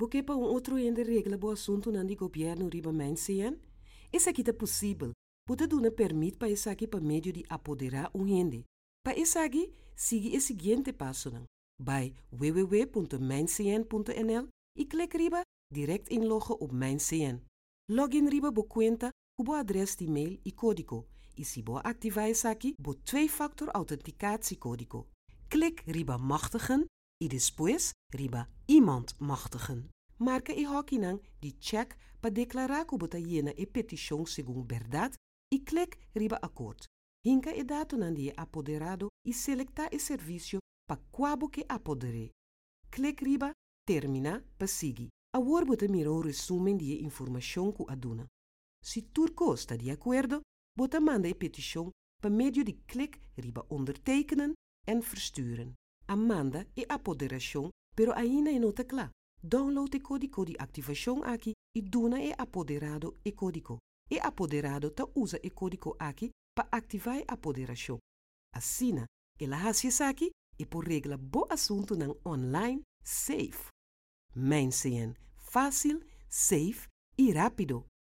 Porque para outro ende regla bo assunto nan di governo riba mensen? Essa aqui tá possível. Pode dar permite para essa aqui para meio de apoderar ende. Para essa aqui, siga o seguinte passo nan. Vai www.mijncn.nl e clique riba direct inloggen op Mijncn. Login riba bo conta, cubo adres de e-mail e código. E se bo activar essa aqui, bo 2-factor authenticatiecódigo. Klik riba machtigen e depois riba iemand machtigen. Marca e hockey nang die check para declarar que bota yena e petição segundo verdade e clique riba akkoord. Hinka e dato nan die apoderado e selecta e serviço para quabo que apodere. Clique riba termina para seguir. Agora bota mira um resumen die informação que aduna. Se turco está de acordo, bota manda e petição para meio de clique riba ondertekenen en versturen. Amanda e apoderação, pero ainda não está claro. Download o código de ativação aqui e duna e apoderado e código. E apoderado ta usa e código aqui para ativar a apoderação. Assim, ela hace aqui e por regla bo assunto nan online safe. Mijncn, fácil, safe e rápido.